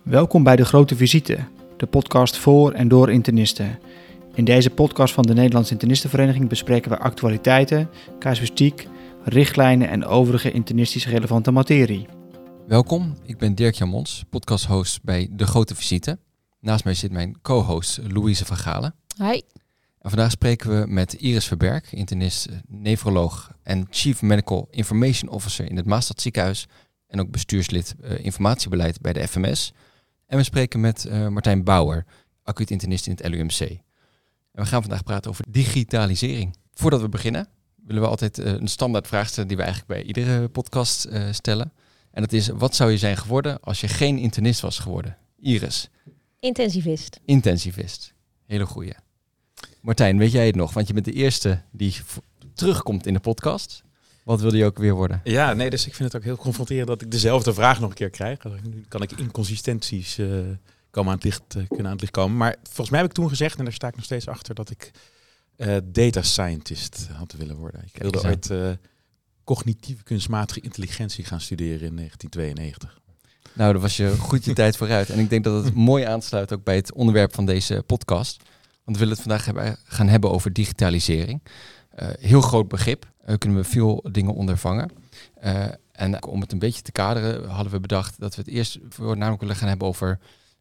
Welkom bij De Grote Visite, de podcast voor en door internisten. In deze podcast van de Nederlandse Internistenvereniging bespreken we actualiteiten, casuïstiek, richtlijnen en overige internistisch relevante materie. Welkom, ik ben Dirk-Jan Mons, podcasthost bij De Grote Visite. Naast mij zit mijn co-host Louise van Galen. Hi. En vandaag spreken we met Iris Verberg, internist, nefroloog en Chief Medical Information Officer in het Maastad ziekenhuis en ook bestuurslid informatiebeleid bij de FMS. En we spreken met Martijn Bouwer, acuut internist in het LUMC. En we gaan vandaag praten over digitalisering. Voordat we beginnen willen we altijd een standaard vraag stellen die we eigenlijk bij iedere podcast stellen. En dat is, wat zou je zijn geworden als je geen internist was geworden? Iris. Intensivist. Intensivist. Hele goeie. Martijn, weet jij het nog? Want je bent de eerste die terugkomt in de podcast. Wat wilde je ook weer worden? Ja, nee, dus ik vind het ook heel confronterend dat ik dezelfde vraag nog een keer krijg. Nu kan ik inconsistenties kunnen aan het licht komen. Maar volgens mij heb ik toen gezegd, en daar sta ik nog steeds achter, dat ik data scientist had willen worden. Ik wilde ooit cognitieve kunstmatige intelligentie gaan studeren in 1992. Nou, daar was je goed je tijd vooruit. En ik denk dat het mooi aansluit ook bij het onderwerp van deze podcast. Want we willen het vandaag gaan hebben over digitalisering. Heel groot begrip. Kunnen we veel dingen ondervangen. En om het een beetje te kaderen hadden we bedacht dat we het eerst voornamelijk willen gaan hebben over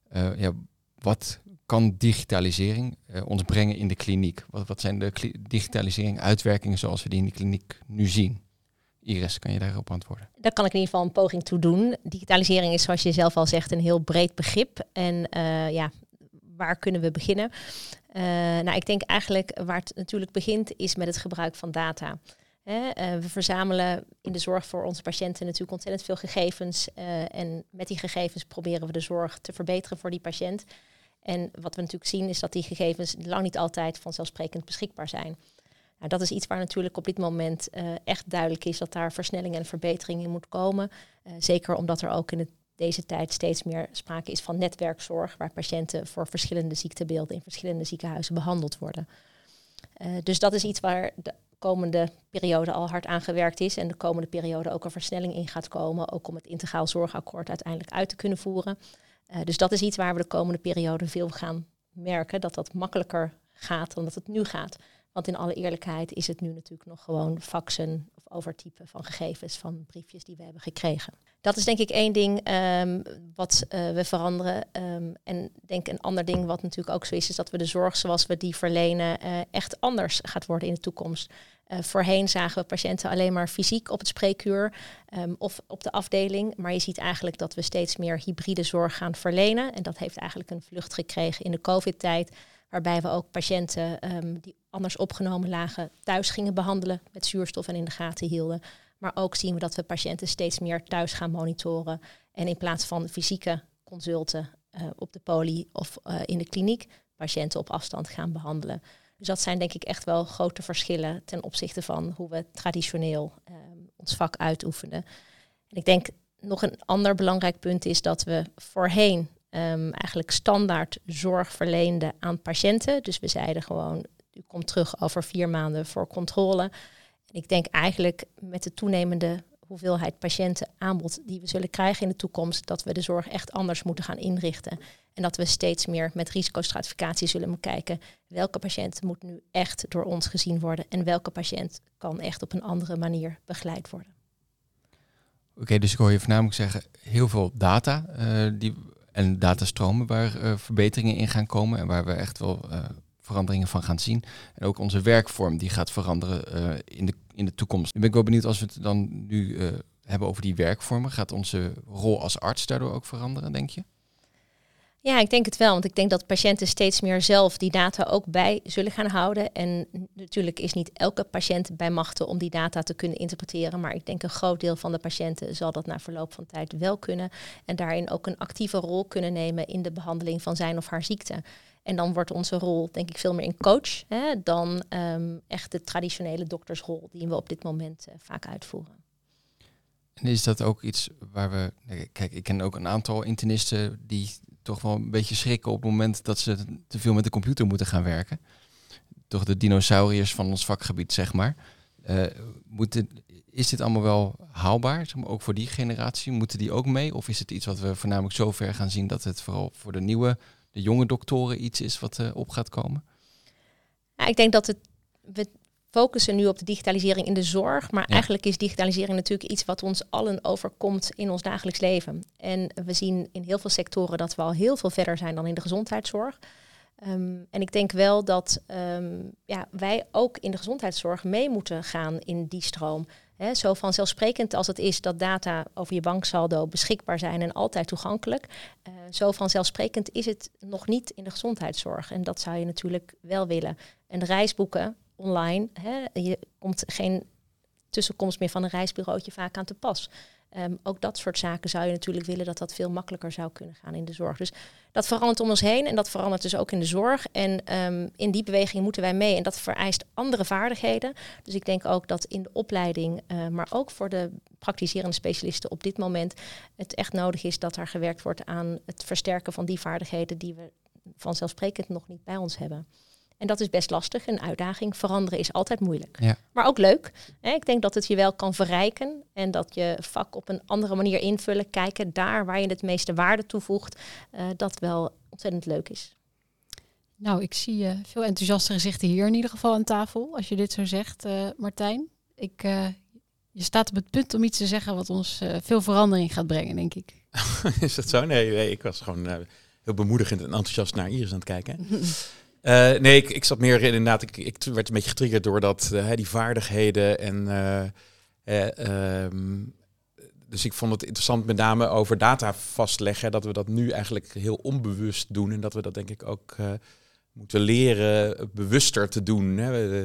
wat kan digitalisering ons brengen in de kliniek? Wat zijn de digitalisering uitwerkingen zoals we die in de kliniek nu zien? Iris, kan je daarop antwoorden? Daar kan ik in ieder geval een poging toe doen. Digitalisering is, zoals je zelf al zegt, een heel breed begrip. En waar kunnen we beginnen? Ik denk eigenlijk waar het natuurlijk begint is met het gebruik van data. We verzamelen in de zorg voor onze patiënten natuurlijk ontzettend veel gegevens. En met die gegevens proberen we de zorg te verbeteren voor die patiënt. En wat we natuurlijk zien is dat die gegevens lang niet altijd vanzelfsprekend beschikbaar zijn. Nou, dat is iets waar natuurlijk op dit moment echt duidelijk is dat daar versnelling en verbetering in moet komen. Zeker omdat er ook in deze tijd steeds meer sprake is van netwerkzorg, waar patiënten voor verschillende ziektebeelden in verschillende ziekenhuizen behandeld worden. Dus dat is iets waar de komende periode al hard aan gewerkt is en de komende periode ook een versnelling in gaat komen, ook om het integraal zorgakkoord uiteindelijk uit te kunnen voeren. Dus dat is iets waar we de komende periode veel gaan merken, dat dat makkelijker gaat dan dat het nu gaat. Want in alle eerlijkheid is het nu natuurlijk nog gewoon faxen of overtypen van gegevens van briefjes die we hebben gekregen. Dat is denk ik één ding wat we veranderen. En denk een ander ding wat natuurlijk ook zo is dat we de zorg zoals we die verlenen echt anders gaat worden in de toekomst. Voorheen zagen we patiënten alleen maar fysiek op het spreekuur of op de afdeling. Maar je ziet eigenlijk dat we steeds meer hybride zorg gaan verlenen. En dat heeft eigenlijk een vlucht gekregen in de COVID-tijd. Waarbij we ook patiënten die anders opgenomen lagen thuis gingen behandelen met zuurstof en in de gaten hielden. Maar ook zien we dat we patiënten steeds meer thuis gaan monitoren. En in plaats van fysieke consulten op de poli of in de kliniek patiënten op afstand gaan behandelen. Dus dat zijn denk ik echt wel grote verschillen ten opzichte van hoe we traditioneel ons vak uitoefenden. En ik denk nog een ander belangrijk punt is dat we voorheen eigenlijk standaard zorg verleende aan patiënten. Dus we zeiden gewoon, u komt terug over 4 maanden voor controle. En ik denk eigenlijk met de toenemende hoeveelheid patiëntenaanbod die we zullen krijgen in de toekomst, dat we de zorg echt anders moeten gaan inrichten. En dat we steeds meer met risicostratificatie zullen kijken welke patiënt moet nu echt door ons gezien worden en welke patiënt kan echt op een andere manier begeleid worden. Oké, dus ik hoor je voornamelijk zeggen heel veel data en datastromen waar verbeteringen in gaan komen en waar we echt wel veranderingen van gaan zien. En ook onze werkvorm die gaat veranderen in de toekomst. Nu ben ik wel benieuwd als we het dan nu hebben over die werkvormen. Gaat onze rol als arts daardoor ook veranderen, denk je? Ja, ik denk het wel. Want ik denk dat patiënten steeds meer zelf die data ook bij zullen gaan houden. En natuurlijk is niet elke patiënt bij machte om die data te kunnen interpreteren. Maar ik denk een groot deel van de patiënten zal dat na verloop van tijd wel kunnen. En daarin ook een actieve rol kunnen nemen in de behandeling van zijn of haar ziekte. En dan wordt onze rol denk ik veel meer een coach dan echt de traditionele doktersrol die we op dit moment vaak uitvoeren. En is dat ook iets waar we... Kijk, ik ken ook een aantal internisten die toch wel een beetje schrikken op het moment dat ze te veel met de computer moeten gaan werken. Toch de dinosauriërs van ons vakgebied, zeg maar. Is dit allemaal wel haalbaar, zeg maar, ook voor die generatie? Moeten die ook mee? Of is het iets wat we voornamelijk zo ver gaan zien dat het vooral voor de jonge doktoren iets is wat op gaat komen? Ja, ik denk dat we focussen nu op de digitalisering in de zorg. Maar eigenlijk is digitalisering natuurlijk iets wat ons allen overkomt in ons dagelijks leven. En we zien in heel veel sectoren dat we al heel veel verder zijn dan in de gezondheidszorg. En ik denk wel dat wij ook in de gezondheidszorg mee moeten gaan in die stroom. Zo vanzelfsprekend als het is dat data over je banksaldo beschikbaar zijn en altijd toegankelijk. Zo vanzelfsprekend is het nog niet in de gezondheidszorg. En dat zou je natuurlijk wel willen. En de reisboeken online, je komt geen tussenkomst meer van een reisbureautje vaak aan te pas. Ook dat soort zaken zou je natuurlijk willen dat veel makkelijker zou kunnen gaan in de zorg. Dus dat verandert om ons heen en dat verandert dus ook in de zorg. En in die beweging moeten wij mee en dat vereist andere vaardigheden. Dus ik denk ook dat in de opleiding, maar ook voor de praktiserende specialisten op dit moment het echt nodig is dat er gewerkt wordt aan het versterken van die vaardigheden die we vanzelfsprekend nog niet bij ons hebben. En dat is best lastig, een uitdaging. Veranderen is altijd moeilijk. Ja. Maar ook leuk. Ik denk dat het je wel kan verrijken en dat je vak op een andere manier invullen, kijken daar waar je het meeste waarde toevoegt, dat wel ontzettend leuk is. Nou, ik zie veel enthousiaste gezichten hier in ieder geval aan tafel, als je dit zo zegt, Martijn. Je staat op het punt om iets te zeggen wat ons veel verandering gaat brengen, denk ik. Is dat zo? Nee, ik was gewoon heel bemoedigend en enthousiast naar Iris aan het kijken. Ik zat meer inderdaad, ik werd een beetje getriggerd door die vaardigheden dus ik vond het interessant met name over data vastleggen, dat we dat nu eigenlijk heel onbewust doen en dat we dat denk ik ook moeten leren bewuster te doen.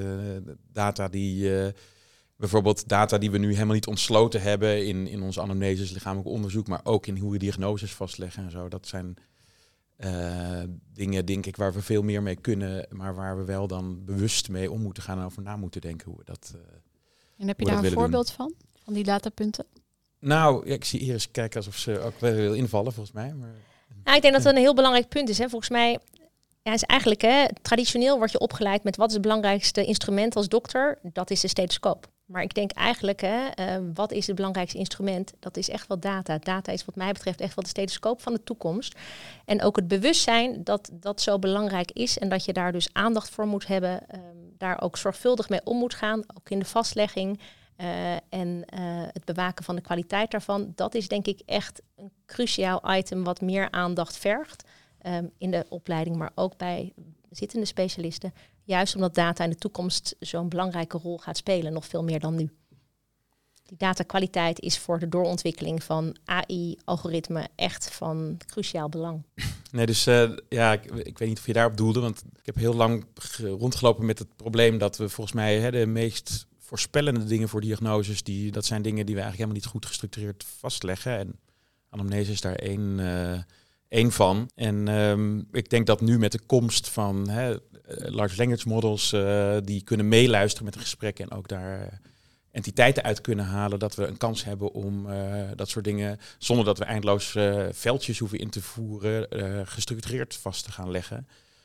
Bijvoorbeeld data die we nu helemaal niet ontsloten hebben in onze anamneses, lichamelijk onderzoek, maar ook in hoe we diagnoses vastleggen en zo. Dat zijn dingen, denk ik, waar we veel meer mee kunnen, maar waar we wel dan bewust mee om moeten gaan en over na moeten denken hoe we dat En heb je daar een voorbeeld van die datapunten? Nou, ik zie Iris kijken alsof ze ook wel wil invallen, volgens mij. Maar ik denk dat het een heel belangrijk punt is. Volgens mij is eigenlijk, traditioneel word je opgeleid met wat is het belangrijkste instrument als dokter? Dat is de stethoscoop. Maar ik denk eigenlijk, wat is het belangrijkste instrument? Dat is echt wel data. Data is wat mij betreft echt wel de stethoscoop van de toekomst. En ook het bewustzijn dat dat zo belangrijk is en dat je daar dus aandacht voor moet hebben. Daar ook zorgvuldig mee om moet gaan, ook in de vastlegging. En het bewaken van de kwaliteit daarvan. Dat is denk ik echt een cruciaal item wat meer aandacht vergt. In de opleiding, maar ook bij zittende specialisten. Juist omdat data in de toekomst zo'n belangrijke rol gaat spelen, nog veel meer dan nu. Die datakwaliteit is voor de doorontwikkeling van AI-algoritme echt van cruciaal belang. Nee, dus ik weet niet of je daarop doelde, want ik heb heel lang rondgelopen met het probleem dat we volgens mij de meest voorspellende dingen voor diagnoses, dat zijn dingen die we eigenlijk helemaal niet goed gestructureerd vastleggen. En anamnese is daar één van. En ik denk dat nu met de komst van large language models die kunnen meeluisteren met een gesprek en ook daar entiteiten uit kunnen halen, dat we een kans hebben om dat soort dingen, zonder dat we eindeloos veldjes hoeven in te voeren, gestructureerd vast te gaan leggen.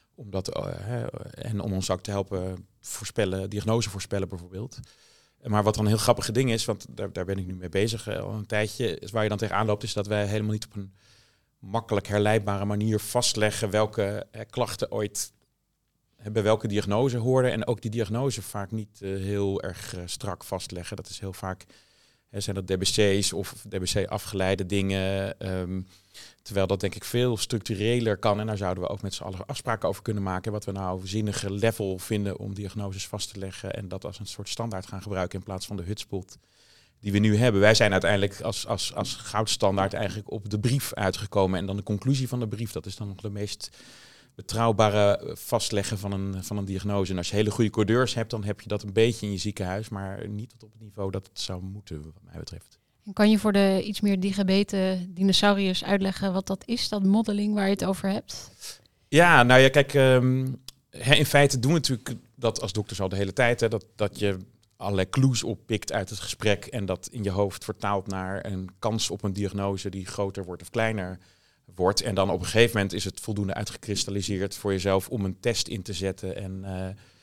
En om ons ook te helpen voorspellen, diagnose voorspellen bijvoorbeeld. Maar wat dan een heel grappige ding is, want daar ben ik nu mee bezig al een tijdje, is waar je dan tegenaan loopt, is dat wij helemaal niet op een makkelijk herleidbare manier vastleggen welke klachten ooit bij welke diagnose hoorden. En ook die diagnose vaak niet heel erg strak vastleggen. Dat is heel vaak, zijn dat DBC's of DBC-afgeleide dingen. Terwijl dat denk ik veel structureler kan. En daar zouden we ook met z'n allen afspraken over kunnen maken. Wat we nou een zinnige level vinden om diagnoses vast te leggen. En dat als een soort standaard gaan gebruiken in plaats van de hutspot die we nu hebben. Wij zijn uiteindelijk als goudstandaard eigenlijk op de brief uitgekomen. En dan de conclusie van de brief, dat is dan nog de meest betrouwbare vastleggen van een diagnose. En als je hele goede codeurs hebt, dan heb je dat een beetje in je ziekenhuis, maar niet tot op het niveau dat het zou moeten, wat mij betreft. En kan je voor de iets meer digibeten dinosauriërs uitleggen wat dat is, dat modeling waar je het over hebt? Ja, nou ja, kijk, in feite doen we natuurlijk dat als dokters al de hele tijd, dat je allerlei clues oppikt uit het gesprek en dat in je hoofd vertaalt naar een kans op een diagnose die groter wordt of kleiner wordt. En dan op een gegeven moment is het voldoende uitgekristalliseerd voor jezelf om een test in te zetten.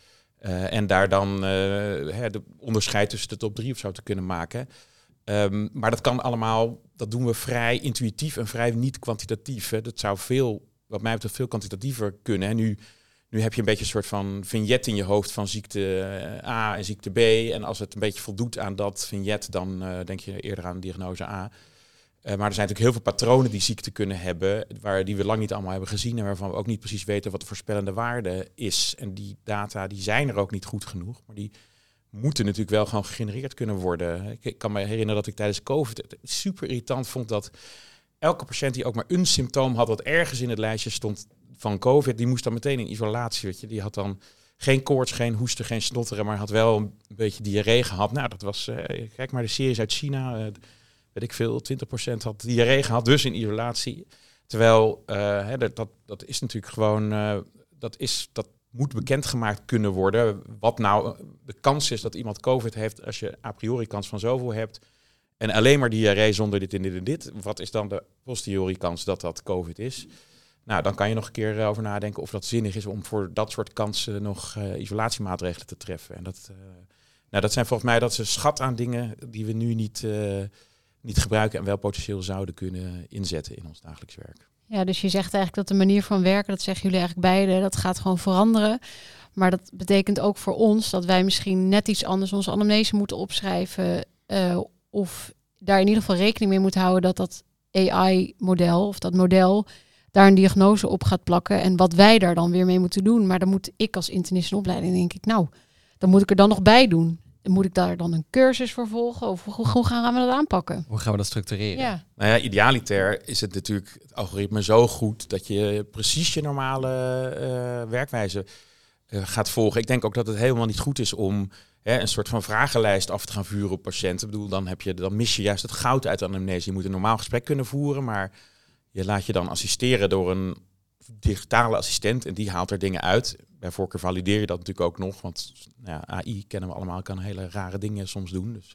En daar dan de onderscheid tussen de top 3 of zo te kunnen maken. Maar dat kan allemaal, dat doen we vrij intuïtief en vrij niet kwantitatief. Hè. Dat zou wat mij betreft veel kwantitatiever kunnen. En nu heb je een beetje een soort van vignet in je hoofd van ziekte A en ziekte B. En als het een beetje voldoet aan dat vignet, dan denk je eerder aan diagnose A. Maar er zijn natuurlijk heel veel patronen die ziekte kunnen hebben, die we lang niet allemaal hebben gezien en waarvan we ook niet precies weten wat de voorspellende waarde is. En die data die zijn er ook niet goed genoeg, maar die moeten natuurlijk wel gewoon gegenereerd kunnen worden. Ik kan me herinneren dat ik tijdens COVID het super irritant vond dat elke patiënt die ook maar een symptoom had wat ergens in het lijstje stond van COVID, die moest dan meteen in isolatie. Weet je. Die had dan geen koorts, geen hoesten, geen snotteren, maar had wel een beetje diarree gehad. Nou, dat was, kijk maar de series uit China, weet ik veel, 20% had diarree gehad, dus in isolatie. Terwijl dat is natuurlijk gewoon, dat moet bekendgemaakt kunnen worden. Wat nou de kans is dat iemand COVID heeft als je a priori kans van zoveel hebt. En alleen maar diarree zonder dit en dit en dit. Wat is dan de posteriori kans dat dat COVID is? Nou, dan kan je nog een keer over nadenken of dat zinnig is om voor dat soort kansen nog isolatiemaatregelen te treffen. En dat zijn volgens mij dat is een schat aan dingen die we nu niet gebruiken en wel potentieel zouden kunnen inzetten in ons dagelijks werk. Ja, dus je zegt eigenlijk dat de manier van werken, dat zeggen jullie eigenlijk beide, dat gaat gewoon veranderen. Maar dat betekent ook voor ons dat wij misschien net iets anders onze anamnese moeten opschrijven. Of daar in ieder geval rekening mee moeten houden dat AI-model of dat model daar een diagnose op gaat plakken. En wat wij daar dan weer mee moeten doen. Maar dan moet ik als internist in opleiding, denk ik, nou, dan moet ik er dan nog bij doen. Moet ik daar dan een cursus voor volgen? Of hoe gaan we dat aanpakken? Hoe gaan we dat structureren? Ja. Nou ja, idealiter is het natuurlijk het algoritme zo goed dat je precies je normale werkwijze gaat volgen. Ik denk ook dat het helemaal niet goed is om een soort van vragenlijst af te gaan vuren op patiënten. Ik bedoel, dan mis je juist het goud uit de anamnese. Je moet een normaal gesprek kunnen voeren, maar je laat je dan assisteren door een digitale assistent en die haalt er dingen uit. Bij voorkeur valideer je dat natuurlijk ook nog, want AI kennen we allemaal, kan hele rare dingen soms doen. Dus.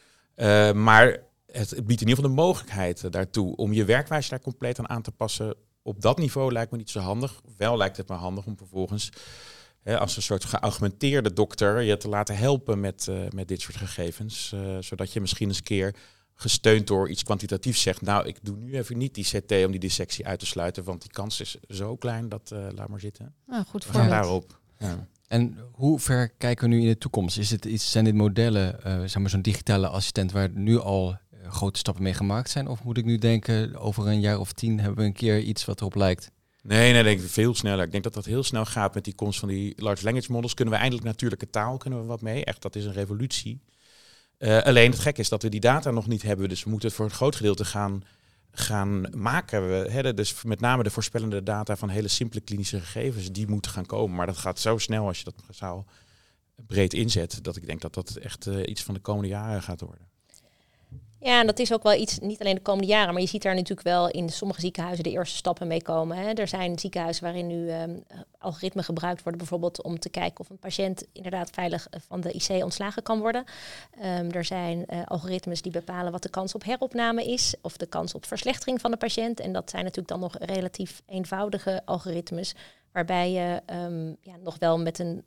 Maar het biedt in ieder geval de mogelijkheid daartoe om je werkwijze daar compleet aan te passen. Op dat niveau lijkt me niet zo handig. Wel lijkt het me handig om vervolgens als een soort geaugmenteerde dokter je te laten helpen met dit soort gegevens. Zodat je misschien eens een keer gesteund door iets kwantitatiefs zegt, nou, ik doe nu even niet die CT om die dissectie uit te sluiten, want die kans is zo klein dat laat maar zitten. Nou, goed we gaan daarop. Ja. En hoe ver kijken we nu in de toekomst? Zijn dit modellen, zeg maar zo'n digitale assistent waar nu al grote stappen mee gemaakt zijn? Of moet ik nu denken, over een jaar of 10 hebben we een keer iets wat erop lijkt? Nee, denk ik veel sneller. Ik denk dat dat heel snel gaat met die komst van die large language models. Kunnen we eindelijk natuurlijke taal, kunnen we wat mee? Echt, dat is een revolutie. Alleen het gek is dat we die data nog niet hebben. Dus we moeten het voor een groot gedeelte gaan maken. Dus met name de voorspellende data van hele simpele klinische gegevens, die moeten gaan komen. Maar dat gaat zo snel als je dat massaal breed inzet, dat ik denk dat dat echt iets van de komende jaren gaat worden. Ja, en dat is ook wel iets, niet alleen de komende jaren, maar je ziet daar natuurlijk wel in sommige ziekenhuizen de eerste stappen mee komen. Hè. Er zijn ziekenhuizen waarin nu algoritmen gebruikt worden, bijvoorbeeld om te kijken of een patiënt inderdaad veilig van de IC ontslagen kan worden. Er zijn algoritmes die bepalen wat de kans op heropname is, of de kans op verslechtering van de patiënt. En dat zijn natuurlijk dan nog relatief eenvoudige algoritmes, waarbij je nog wel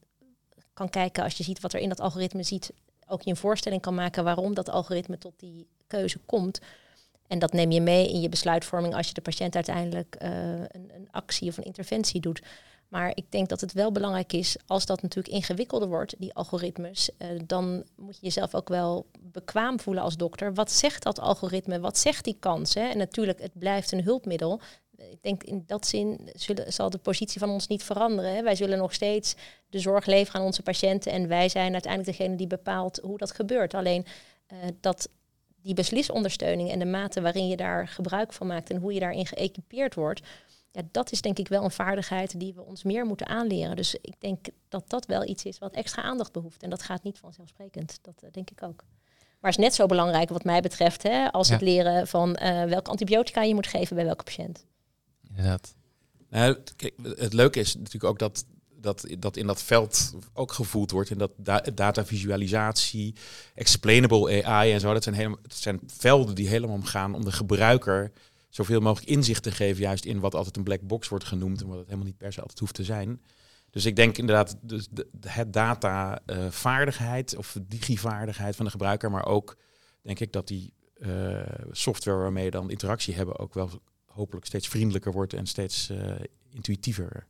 kan kijken als je ziet wat er in dat algoritme ziet, ook je een voorstelling kan maken waarom dat algoritme tot die keuze komt. En dat neem je mee in je besluitvorming als je de patiënt uiteindelijk een actie of een interventie doet. Maar ik denk dat het wel belangrijk is, als dat natuurlijk ingewikkelder wordt, die algoritmes, dan moet je jezelf ook wel bekwaam voelen als dokter. Wat zegt dat algoritme? Wat zegt die kans? Hè? En natuurlijk, het blijft een hulpmiddel. Ik denk in dat zin zal de positie van ons niet veranderen. Hè? Wij zullen nog steeds de zorg leveren aan onze patiënten en wij zijn uiteindelijk degene die bepaalt hoe dat gebeurt. Alleen dat die beslisondersteuning en de mate waarin je daar gebruik van maakt en hoe je daarin geëquipeerd wordt, ja, dat is denk ik wel een vaardigheid die we ons meer moeten aanleren. Dus ik denk dat dat wel iets is wat extra aandacht behoeft. En dat gaat niet vanzelfsprekend. Dat denk ik ook. Maar is net zo belangrijk wat mij betreft, hè, als het leren van welke antibiotica je moet geven bij welke patiënt. Inderdaad. Nou, kijk, het leuke is natuurlijk ook dat in dat veld ook gevoeld wordt. En dat datavisualisatie, explainable AI en zo. Dat zijn velden die helemaal omgaan om de gebruiker zoveel mogelijk inzicht te geven, juist in wat altijd een black box wordt genoemd en wat het helemaal niet per se altijd hoeft te zijn. Dus ik denk inderdaad het data-vaardigheid of digivaardigheid van de gebruiker, maar ook denk ik dat die software waarmee je dan interactie hebben ook wel hopelijk steeds vriendelijker wordt en steeds intuïtiever.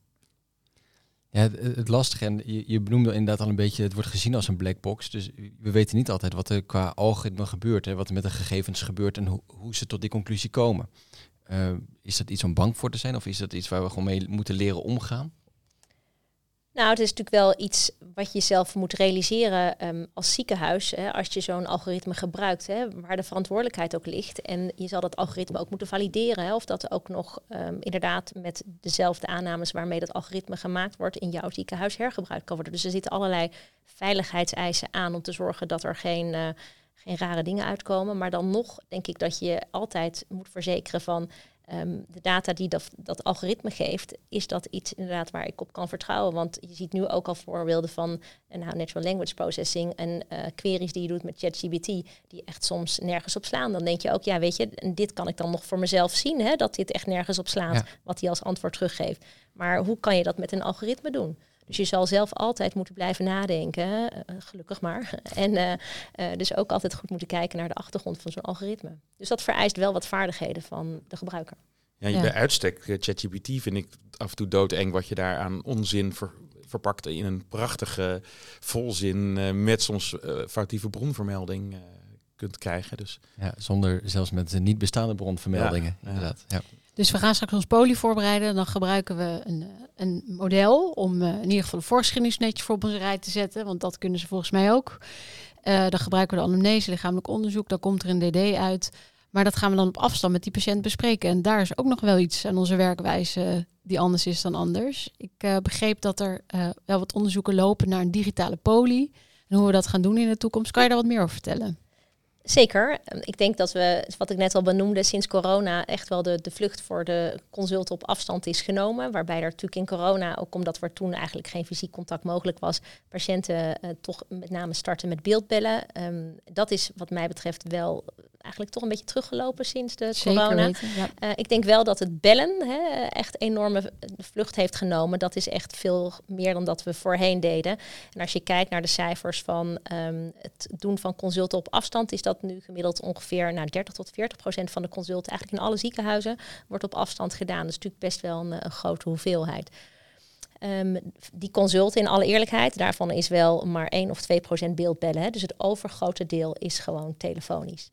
Ja, het lastige, en je benoemde inderdaad al een beetje, het wordt gezien als een black box. Dus we weten niet altijd wat er qua algoritme gebeurt, hè, wat er met de gegevens gebeurt en hoe ze tot die conclusie komen. Is dat iets om bang voor te zijn of is dat iets waar we gewoon mee moeten leren omgaan? Nou, het is natuurlijk wel iets wat je zelf moet realiseren als ziekenhuis. Hè, als je zo'n algoritme gebruikt, hè, waar de verantwoordelijkheid ook ligt. En je zal dat algoritme ook moeten valideren. Hè, of dat ook nog inderdaad met dezelfde aannames waarmee dat algoritme gemaakt wordt in jouw ziekenhuis hergebruikt kan worden. Dus er zitten allerlei veiligheidseisen aan om te zorgen dat er geen rare dingen uitkomen. Maar dan nog denk ik dat je altijd moet verzekeren van de data die dat algoritme geeft, is dat iets inderdaad waar ik op kan vertrouwen. Want je ziet nu ook al voorbeelden van natural language processing en queries die je doet met ChatGPT, die echt soms nergens op slaan. Dan denk je ook, ja, weet je, en dit kan ik dan nog voor mezelf zien, hè, dat dit echt nergens op slaat, wat hij als antwoord teruggeeft. Maar hoe kan je dat met een algoritme doen? Dus je zal zelf altijd moeten blijven nadenken, gelukkig maar. En dus ook altijd goed moeten kijken naar de achtergrond van zo'n algoritme. Dus dat vereist wel wat vaardigheden van de gebruiker. Ja, bij uitstek, ChatGPT vind ik af en toe doodeng wat je daar aan onzin verpakt in een prachtige volzin met soms foutieve bronvermelding kunt krijgen. Dus. Ja, zonder zelfs met niet bestaande bronvermeldingen, inderdaad. Ja. Dus we gaan straks ons poli voorbereiden. Dan gebruiken we een model om in ieder geval de voorgeschiedenis netjes voor op onze rij te zetten. Want dat kunnen ze volgens mij ook. Dan gebruiken we de anamnese, lichamelijk onderzoek. Dan komt er een DD uit. Maar dat gaan we dan op afstand met die patiënt bespreken. En daar is ook nog wel iets aan onze werkwijze die anders is dan anders. Ik begreep dat er wel wat onderzoeken lopen naar een digitale poli. En hoe we dat gaan doen in de toekomst. Kan je daar wat meer over vertellen? Zeker. Ik denk dat we, wat ik net al benoemde, sinds corona echt wel de vlucht voor de consult op afstand is genomen. Waarbij er natuurlijk in corona, ook omdat er toen eigenlijk geen fysiek contact mogelijk was, patiënten toch met name starten met beeldbellen. Dat is wat mij betreft wel eigenlijk toch een beetje teruggelopen sinds de corona. Weten, ja. Ik denk wel dat het bellen echt enorme vlucht heeft genomen. Dat is echt veel meer dan dat we voorheen deden. En als je kijkt naar de cijfers van het doen van consulten op afstand, is dat nu gemiddeld ongeveer 30 tot 40% van de consulten eigenlijk in alle ziekenhuizen wordt op afstand gedaan. Dat is natuurlijk best wel een grote hoeveelheid. Die consulten, in alle eerlijkheid, daarvan is wel maar 1 of 2% beeldbellen. Hè. Dus het overgrote deel is gewoon telefonisch.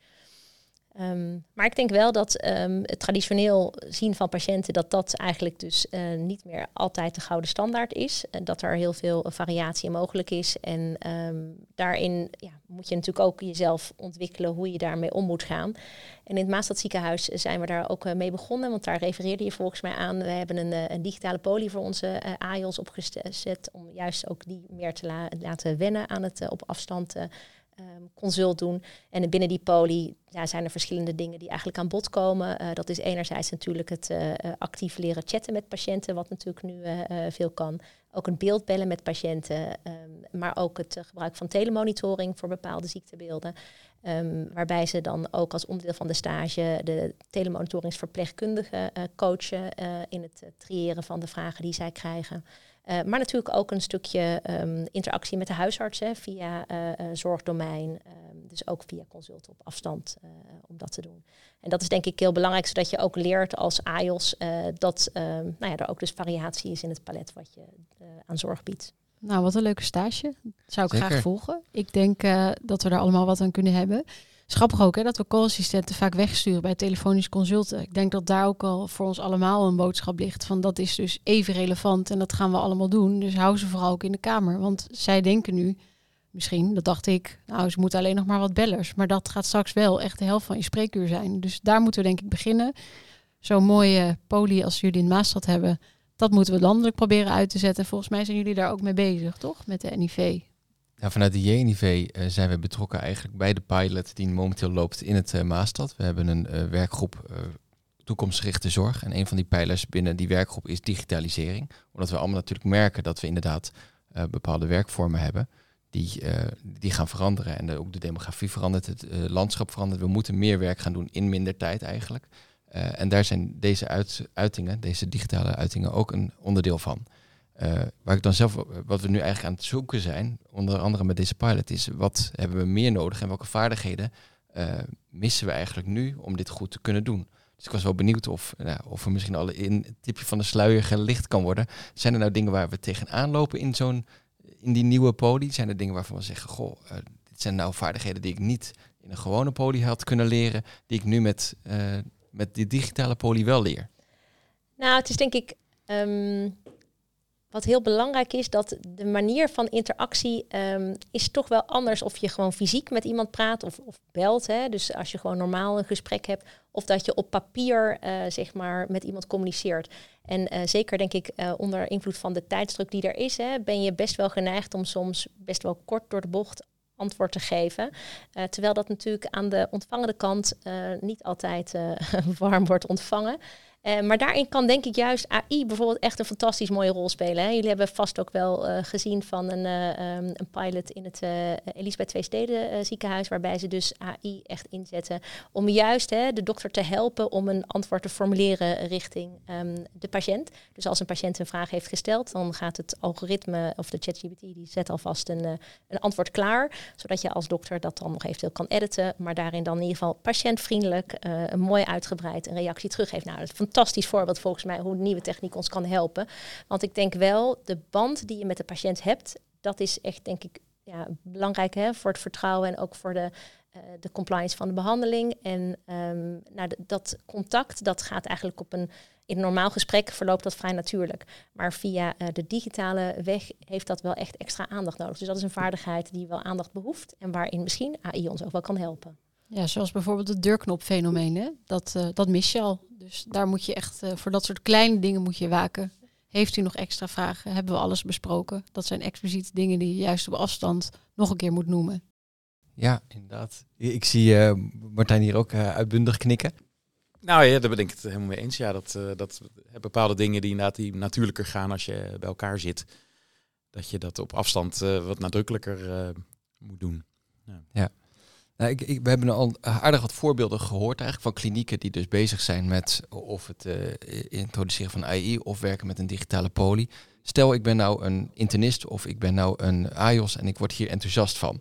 Maar ik denk wel dat het traditioneel zien van patiënten, dat eigenlijk dus niet meer altijd de gouden standaard is. Dat er heel veel variatie mogelijk is. En daarin moet je natuurlijk ook jezelf ontwikkelen hoe je daarmee om moet gaan. En in het Maastadziekenhuis zijn we daar ook mee begonnen, want daar refereerde je volgens mij aan. We hebben een digitale poli voor onze AIOS opgezet om juist ook die meer te laten wennen aan het op afstand consult doen. En binnen die poli zijn er verschillende dingen die eigenlijk aan bod komen. Dat is enerzijds natuurlijk het actief leren chatten met patiënten, wat natuurlijk nu veel kan. Ook een beeldbellen met patiënten, maar ook het gebruik van telemonitoring voor bepaalde ziektebeelden. Waarbij ze dan ook als onderdeel van de stage de telemonitoringsverpleegkundige coachen in het triëren van de vragen die zij krijgen. Maar natuurlijk ook een stukje interactie met de huisarts via zorgdomein. Dus ook via consult op afstand om dat te doen. En dat is denk ik heel belangrijk, zodat je ook leert als AIOS dat er ook dus variatie is in het palet wat je aan zorg biedt. Nou, wat een leuke stage. Dat zou ik Zeker. graag volgen. Ik denk dat we daar allemaal wat aan kunnen hebben. Het is grappig ook dat we call-assistenten vaak wegsturen bij telefonisch consulten. Ik denk dat daar ook al voor ons allemaal een boodschap ligt van dat is dus even relevant en dat gaan we allemaal doen. Dus hou ze vooral ook in de kamer. Want zij denken nu, misschien, dat dacht ik, nou ze moeten alleen nog maar wat bellers. Maar dat gaat straks wel echt de helft van je spreekuur zijn. Dus daar moeten we denk ik beginnen. Zo'n mooie poli als jullie in Maastad hebben, dat moeten we landelijk proberen uit te zetten. Volgens mij zijn jullie daar ook mee bezig, toch? Met de NIV. Ja, vanuit de JNIV zijn we betrokken eigenlijk bij de pilot die momenteel loopt in het Maastad. We hebben een werkgroep toekomstgerichte zorg. En een van die pijlers binnen die werkgroep is digitalisering. Omdat we allemaal natuurlijk merken dat we inderdaad bepaalde werkvormen hebben die gaan veranderen. En ook de demografie verandert, het landschap verandert. We moeten meer werk gaan doen in minder tijd eigenlijk. En daar zijn deze uitingen, deze digitale uitingen ook een onderdeel van. Waar ik dan zelf, wat we nu eigenlijk aan het zoeken zijn, onder andere met deze pilot, is wat hebben we meer nodig en welke vaardigheden missen we eigenlijk nu om dit goed te kunnen doen. Dus ik was wel benieuwd of er misschien al een tipje van de sluier gelicht kan worden. Zijn er nou dingen waar we tegenaan lopen in die nieuwe poli? Zijn er dingen waarvan we zeggen, dit zijn nou vaardigheden die ik niet in een gewone poli had kunnen leren, die ik nu met die digitale poli wel leer? Nou, het is denk ik wat heel belangrijk is, dat de manier van interactie is toch wel anders of je gewoon fysiek met iemand praat of belt. Hè? Dus als je gewoon normaal een gesprek hebt, of dat je op papier zeg maar met iemand communiceert. En zeker denk ik onder invloed van de tijdsdruk die er is, ben je best wel geneigd om soms best wel kort door de bocht antwoord te geven. Terwijl dat natuurlijk aan de ontvangende kant niet altijd warm wordt ontvangen. Maar daarin kan denk ik juist AI bijvoorbeeld echt een fantastisch mooie rol spelen. Hè. Jullie hebben vast ook wel gezien van een pilot in het Elisabeth II Steden ziekenhuis, waarbij ze dus AI echt inzetten om juist de dokter te helpen om een antwoord te formuleren richting de patiënt. Dus als een patiënt een vraag heeft gesteld, dan gaat het algoritme of de ChatGPT die zet alvast een antwoord klaar, zodat je als dokter dat dan nog eventueel kan editen, maar daarin dan in ieder geval patiëntvriendelijk een mooi uitgebreid een reactie teruggeeft. Nou, dat is fantastisch voorbeeld volgens mij hoe de nieuwe techniek ons kan helpen. Want ik denk wel, de band die je met de patiënt hebt, dat is echt denk ik belangrijk voor het vertrouwen en ook voor de compliance van de behandeling. En dat contact, dat gaat eigenlijk in een normaal gesprek verloopt dat vrij natuurlijk. Maar via de digitale weg heeft dat wel echt extra aandacht nodig. Dus dat is een vaardigheid die wel aandacht behoeft en waarin misschien AI ons ook wel kan helpen. Ja, zoals bijvoorbeeld het deurknopfenomeen, hè? Dat mis je al. Dus daar moet je echt, voor dat soort kleine dingen moet je waken. Heeft u nog extra vragen? Hebben we alles besproken? Dat zijn expliciet dingen die je juist op afstand nog een keer moet noemen. Ja, inderdaad. Ik zie Martijn hier ook uitbundig knikken. Nou ja, daar ben ik het helemaal mee eens. Ja, dat bepaalde dingen die natuurlijker gaan als je bij elkaar zit, dat je dat op afstand wat nadrukkelijker moet doen. Ja. Nou, we hebben al aardig wat voorbeelden gehoord eigenlijk van klinieken die dus bezig zijn met of het introduceren van AI of werken met een digitale poli. Stel, ik ben nou een internist of ik ben nou een AIOS en ik word hier enthousiast van.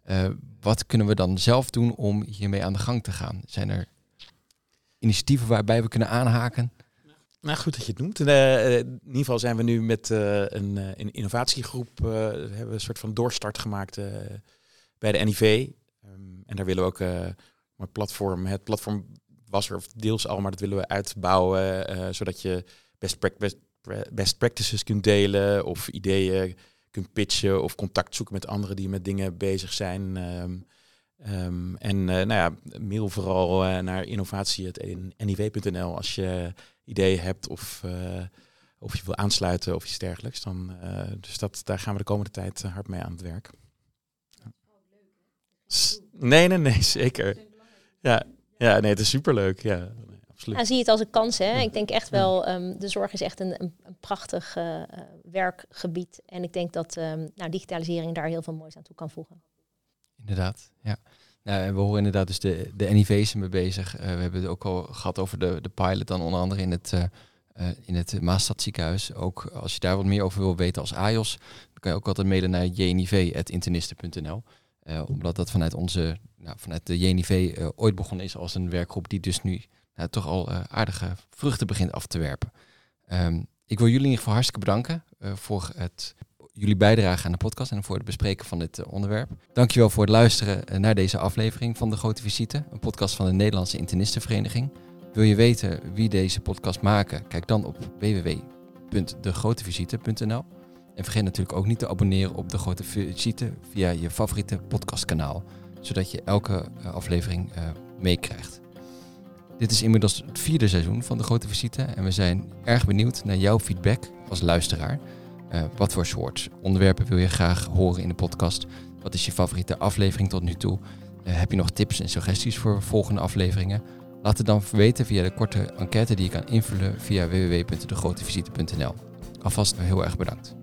Wat kunnen we dan zelf doen om hiermee aan de gang te gaan? Zijn er initiatieven waarbij we kunnen aanhaken? Nou, goed dat je het noemt. In ieder geval zijn we nu met een innovatiegroep, hebben we een soort van doorstart gemaakt bij de NIV. En daar willen we ook een platform. Het platform was er deels al, maar dat willen we uitbouwen, zodat je best practices kunt delen of ideeën kunt pitchen of contact zoeken met anderen die met dingen bezig zijn. Mail vooral naar innovatie@niv.nl als je ideeën hebt of je wil aansluiten of iets dergelijks. Daar gaan we de komende tijd hard mee aan het werk. Nee, zeker. Ja, het is superleuk. Ja, absoluut. Ja, zie je het als een kans, hè? Ik denk echt wel, de zorg is echt een prachtig werkgebied. En ik denk dat digitalisering daar heel veel moois aan toe kan voegen. Inderdaad, ja. Nou, en we horen inderdaad dus de NIV's mee bezig. We hebben het ook al gehad over de pilot dan onder andere in het Maastad ziekenhuis. Ook als je daar wat meer over wil weten als AIOS, dan kan je ook altijd mailen naar jniv@internisten.nl. Omdat dat vanuit de JNIV ooit begonnen is als een werkgroep die dus nu toch al aardige vruchten begint af te werpen. Ik wil jullie in ieder geval hartstikke bedanken voor jullie bijdrage aan de podcast en voor het bespreken van dit onderwerp. Dankjewel voor het luisteren naar deze aflevering van De Grote Visite, een podcast van de Nederlandse Internistenvereniging. Wil je weten wie deze podcast maken? Kijk dan op www.degrotevisite.nl. En vergeet natuurlijk ook niet te abonneren op De Grote Visite via je favoriete podcastkanaal, zodat je elke aflevering meekrijgt. Dit is inmiddels het 4e seizoen van De Grote Visite en we zijn erg benieuwd naar jouw feedback als luisteraar. Wat voor soort onderwerpen wil je graag horen in de podcast? Wat is je favoriete aflevering tot nu toe? Heb je nog tips en suggesties voor volgende afleveringen? Laat het dan weten via de korte enquête die je kan invullen via www.degrotevisite.nl. Alvast heel erg bedankt.